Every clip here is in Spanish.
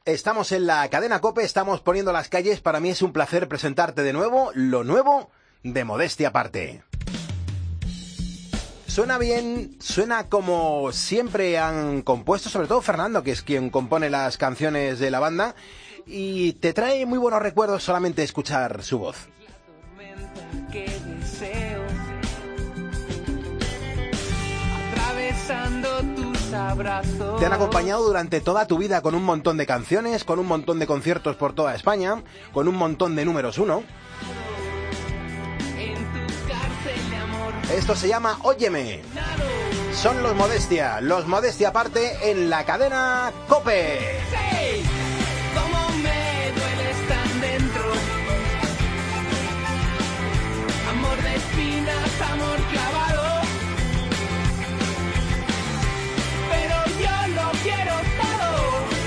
Estamos en la cadena COPE, estamos poniendo las calles. Para mí es un placer presentarte de nuevo lo nuevo de Modestia Aparte. Suena bien, suena como siempre han compuesto, sobre todo Fernando, que es quien compone las canciones de la banda, y te trae muy buenos recuerdos solamente escuchar su voz. Te han acompañado durante toda tu vida con un montón de canciones, con un montón de conciertos por toda España, con un montón de números uno. Esto se llama Óyeme. Son los Modestia Aparte en la cadena COPE. Cómo me dueles tan dentro. Amor de espinas, amor clavado. Pero yo lo quiero todo.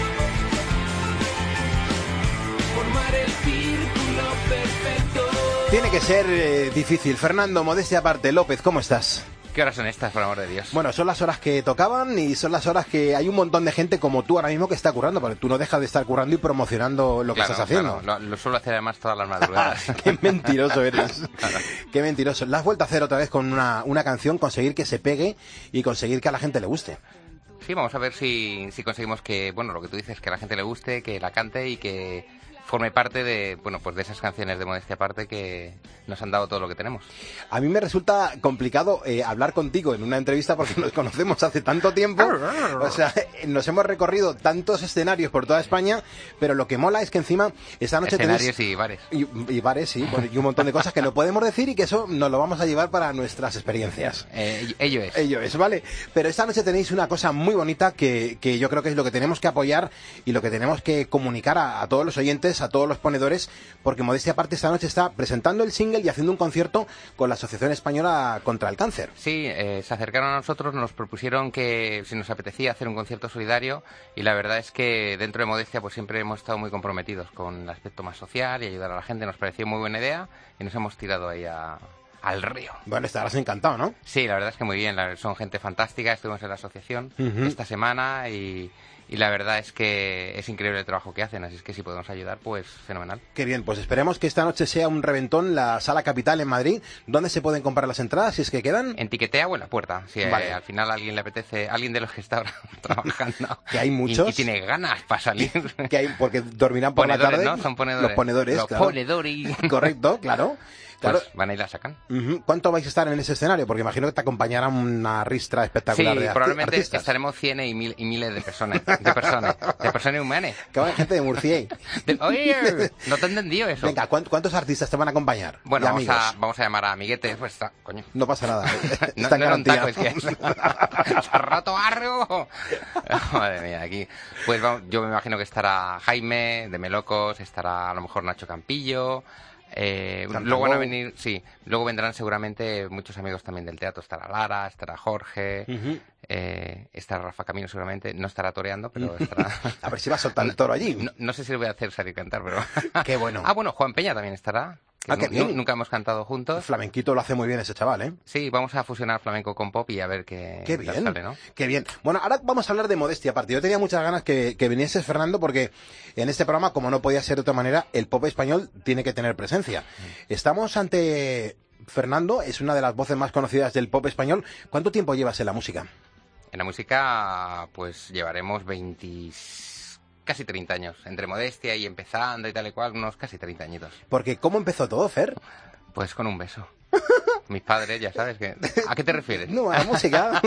Formar el círculo perfecto. Tiene que ser difícil. Fernando, Modestia Aparte, López, ¿cómo estás? ¿Qué horas son estas, por amor de Dios? Bueno, son las horas que tocaban y son las horas que hay un montón de gente como tú ahora mismo que está currando, porque tú no dejas de estar currando y promocionando lo que estás haciendo. Claro, lo suelo hacer además todas las madrugadas. Qué mentiroso eres. Claro. Qué mentiroso. La has vuelto a hacer otra vez con una canción, conseguir que se pegue y conseguir que a la gente le guste. Sí, vamos a ver si conseguimos que, bueno, lo que tú dices, que a la gente le guste, que la cante y que forme parte de, bueno, pues de esas canciones de Modestia Aparte que nos han dado todo lo que tenemos. A mí me resulta complicado hablar contigo en una entrevista porque nos conocemos hace tanto tiempo. O sea, nos hemos recorrido tantos escenarios por toda España, pero lo que mola es que encima esta noche escenarios tenéis... y bares. Y bares, sí, y un montón de cosas que no podemos decir y que eso nos lo vamos a llevar para nuestras experiencias. Ello es, ¿vale? Pero esta noche tenéis una cosa muy bonita que yo creo que es lo que tenemos que apoyar y lo que tenemos que comunicar a todos los oyentes, a todos los ponedores, porque Modestia Aparte esta noche está presentando el single y haciendo un concierto con la Asociación Española contra el Cáncer. Sí, se acercaron a nosotros, nos propusieron que si nos apetecía hacer un concierto solidario y la verdad es que dentro de Modestia pues siempre hemos estado muy comprometidos con el aspecto más social y ayudar a la gente. Nos pareció muy buena idea y nos hemos tirado ahí al río. Bueno, estarás encantado, ¿no? Sí, la verdad es que muy bien, son gente fantástica, estuvimos en la asociación esta semana y la verdad es que es increíble el trabajo que hacen, así es que si podemos ayudar, pues fenomenal. Qué bien, pues esperemos que esta noche sea un reventón, la Sala Capital en Madrid. ¿Dónde se pueden comprar las entradas, si es que quedan? En Tiquetea o en la puerta, si vale. Al final a alguien le apetece, alguien de los que está ahora trabajando. Que hay muchos. Y tiene ganas para salir. Que hay, porque dormirán por ponedores, la tarde. ¿no? Son ponedores. Los ponedores, los claro. ponedores. Correcto, claro. Pues claro. van a ir la sacan. ¿Cuánto vais a estar en ese escenario? Porque imagino que te acompañará una ristra espectacular sí, de probablemente artistas. Estaremos cienes y miles de personas. De personas humanas. Que va gente de Murcia. Oye, no te he entendido eso. Venga, ¿cuántos artistas te van a acompañar? Bueno, vamos a llamar a amiguetes, pues está, coño. No pasa nada. No era un taco, es que rato barrio. Madre mía, aquí. Pues vamos, yo me imagino que estará Jaime, de Melocos, estará a lo mejor Nacho Campillo. Luego van a venir, sí, luego vendrán seguramente muchos amigos también del teatro. Estará Lara, estará Jorge, estará Rafa Camino seguramente, no estará toreando, pero estará... A ver si va a soltar el toro allí. No sé si le voy a hacer salir a cantar, pero... Qué bueno. Bueno, Juan Peña también estará. Qué bien. Nunca hemos cantado juntos. El flamenquito lo hace muy bien ese chaval, ¿eh? Sí, vamos a fusionar flamenco con pop y a ver qué bien, sale, ¿no? Qué bien. Bueno, ahora vamos a hablar de Modestia Aparte. Yo tenía muchas ganas que vinieses, Fernando, porque en este programa, como no podía ser de otra manera, el pop español tiene que tener presencia. Estamos ante Fernando, es una de las voces más conocidas del pop español. ¿Cuánto tiempo llevas en la música? En la música, pues llevaremos casi 30 años, entre Modestia y empezando y tal y cual, unos casi 30 añitos. Porque ¿cómo empezó todo, Fer? Pues con un beso. Mis padres, ya sabes que... ¿A qué te refieres? No, a la música.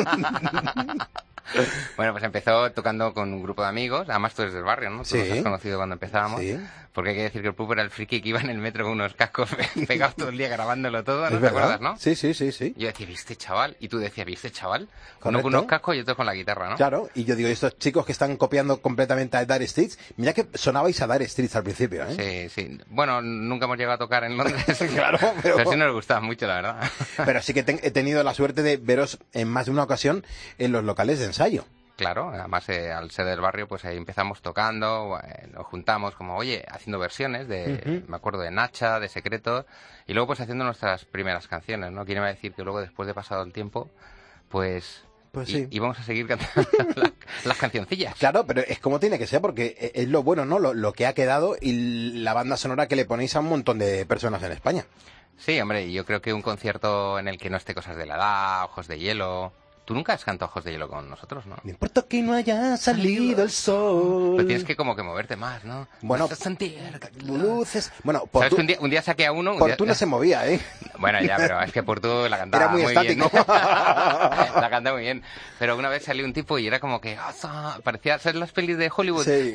Bueno, pues empezó tocando con un grupo de amigos, además tú eres del barrio, ¿no? Tú sí. Nos has conocido cuando empezábamos. Sí. Porque hay que decir que el Pup era el friki que iba en el metro con unos cascos pegados todo el día grabándolo todo, ¿no? ¿Te acuerdas, no? Sí. Yo decía, ¿viste, chaval? Y tú decías, ¿viste, chaval? Correcto. Uno con unos cascos y otro con la guitarra, ¿no? Claro, y yo digo, estos chicos que están copiando completamente a Dire Straits, mira que sonabais a Dire Straits al principio, ¿eh? Sí. Bueno, nunca hemos llegado a tocar en Londres. Claro, pero sí nos gustaba mucho, la verdad. Pero sí que he tenido la suerte de veros en más de una ocasión en los locales de ensayo. Claro, además al ser del barrio, pues ahí empezamos tocando, nos juntamos como, oye, haciendo versiones de, me acuerdo de Nacha, de Secretos, y luego pues haciendo nuestras primeras canciones, ¿no? Quiere decir que luego después de pasado el tiempo, pues Pues sí. Y vamos a seguir cantando las cancioncillas. Claro, pero es como tiene que ser, porque es lo bueno, ¿no? Lo que ha quedado y la banda sonora que le ponéis a un montón de personas en España. Sí, hombre, yo creo que un concierto en el que no esté Cosas de la Edad, Ojos de Hielo... Tú nunca has cantado Ojos de Hielo con nosotros, ¿no? No importa que no haya salido el sol. Pero tienes que como que moverte más, ¿no? Bueno, vas a sentir luces... Bueno, ¿Sabes que un día saqué a uno... Portu no se movía, ¿eh? Bueno, ya, pero es que Portu la cantaba Era muy estático. bien. La cantaba muy bien. Pero una vez salió un tipo y era como que... parecía ser las pelis de Hollywood. Sí.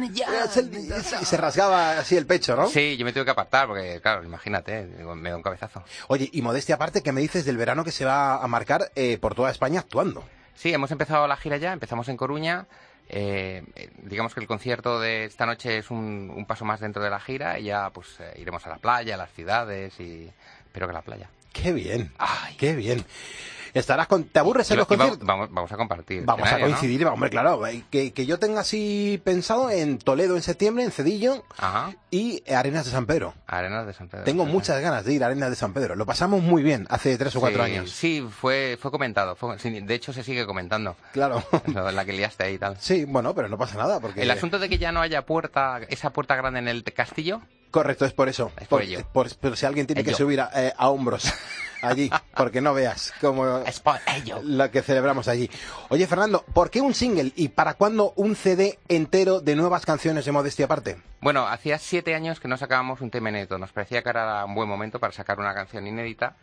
Y se rasgaba así el pecho, ¿no? Sí, yo me tuve que apartar porque, claro, imagínate, me da un cabezazo. Oye, y modestia aparte, ¿qué me dices del verano que se va a marcar por toda España actuando? Sí, hemos empezado la gira ya, empezamos en Coruña. Digamos que el concierto de esta noche es un paso más dentro de la gira y ya pues iremos a la playa, a las ciudades y espero que a la playa. ¡Qué bien! Ay. ¡Qué bien! Estarás con... ¿Te aburres en los conciertos? Vamos a compartir. Vamos a coincidir, ¿no? Hombre, claro. Que yo tenga así pensado en Toledo en septiembre, en Cedillo. Ajá. Y Arenas de San Pedro. Arenas de San Pedro. Tengo muchas ganas de ir a Arenas de San Pedro. Lo pasamos muy bien hace 3 o 4 años. Sí, fue comentado. De hecho, se sigue comentando. Claro. La que liaste ahí y tal. Sí, bueno, pero no pasa nada porque... El asunto de que ya no haya esa puerta grande en el castillo... Correcto, es por eso. Es por ello. Pero si alguien tiene que subir a hombros allí, porque no veas cómo es por ello lo que celebramos allí. Oye, Fernando, ¿por qué un single y para cuándo un CD entero de nuevas canciones de Modestia Aparte? Bueno, hacía 7 años que no sacábamos un tema inédito. Nos parecía que era un buen momento para sacar una canción inédita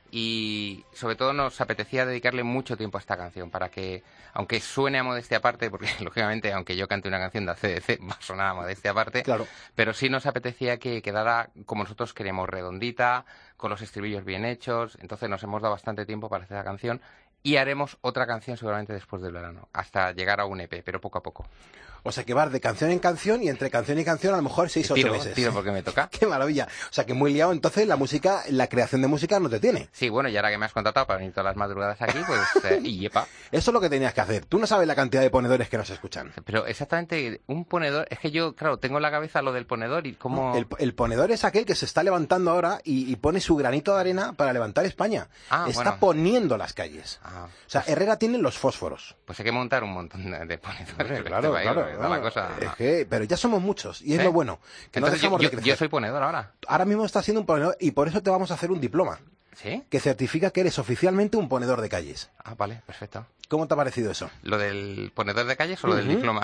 y sobre todo nos apetecía dedicarle mucho tiempo a esta canción para que, aunque suene a Modestia Aparte, porque lógicamente aunque yo cante una canción de AC/DC va a sonar a Modestia Aparte, claro, pero sí nos apetecía que quedara como nosotros queríamos, redondita, con los estribillos bien hechos. Entonces nos hemos dado bastante tiempo para hacer la canción y haremos otra canción seguramente después del verano, hasta llegar a un EP, pero poco a poco. O sea que vas de canción en canción y entre canción y canción a lo mejor 6 o 8 meses. Tiro porque me toca. ¡Qué maravilla! O sea que muy liado, entonces la música, la creación de música no te tiene. Sí, bueno, y ahora que me has contratado para venir todas las madrugadas aquí, pues y yepa. Eso es lo que tenías que hacer. Tú no sabes la cantidad de ponedores que nos escuchan. Pero exactamente, un ponedor, es que yo, claro, tengo en la cabeza lo del ponedor y cómo... El ponedor es aquel que se está levantando ahora y pone su granito de arena para levantar España. Está poniendo las calles. O sea, Herrera tiene los fósforos. Pues hay que montar un montón de ponedores. Claro. La cosa... pero ya somos muchos y es lo bueno. Que entonces no dejamos de crecer. Yo soy ponedor ahora. Ahora mismo estás siendo un ponedor y por eso te vamos a hacer un diploma. ¿Sí? Que certifica que eres oficialmente un ponedor de calles. Ah, vale, perfecto. ¿Cómo te ha parecido eso? ¿Lo del ponedor de calles o lo del diploma?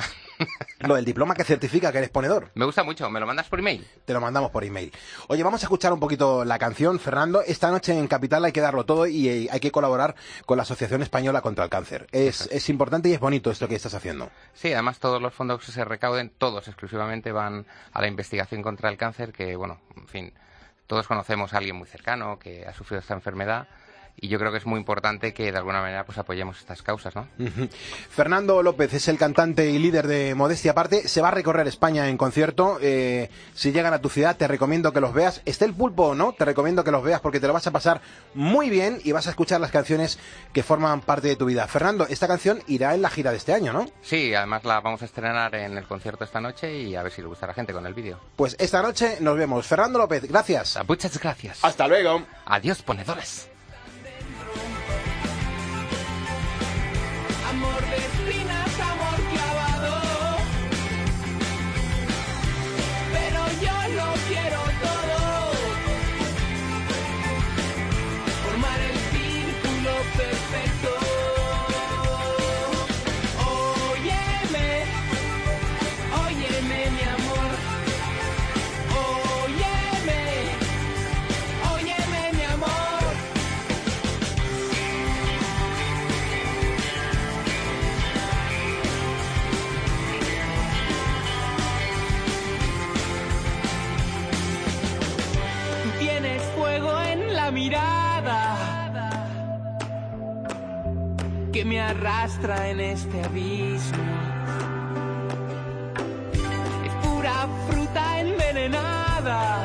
Lo del diploma que certifica que eres ponedor. Me gusta mucho. ¿Me lo mandas por email? Te lo mandamos por email. Oye, vamos a escuchar un poquito la canción, Fernando. Esta noche en Capital hay que darlo todo y hay que colaborar con la Asociación Española contra el Cáncer. Es importante y es bonito esto que estás haciendo. Sí, además todos los fondos que se recauden, todos exclusivamente van a la investigación contra el cáncer, que bueno, en fin, todos conocemos a alguien muy cercano que ha sufrido esta enfermedad. Y yo creo que es muy importante que de alguna manera pues apoyemos estas causas, ¿no? Fernando López es el cantante y líder de Modestia Aparte. Se va a recorrer España en concierto. Si llegan a tu ciudad, te recomiendo que los veas. Esté el pulpo o no, te recomiendo que los veas porque te lo vas a pasar muy bien y vas a escuchar las canciones que forman parte de tu vida. Fernando, esta canción irá en la gira de este año, ¿no? Sí, además la vamos a estrenar en el concierto esta noche y a ver si le gusta a la gente con el vídeo. Pues esta noche nos vemos. Fernando López, gracias. Muchas gracias. Hasta luego. Adiós, ponedores. Amor de espinas, amor clavado. Pero yo lo quiero todo. Formar el círculo perfecto. Óyeme, óyeme mi amor. Óyeme, óyeme mi amor. Tienes fuego en la mirada que me arrastra en este abismo. Es pura fruta envenenada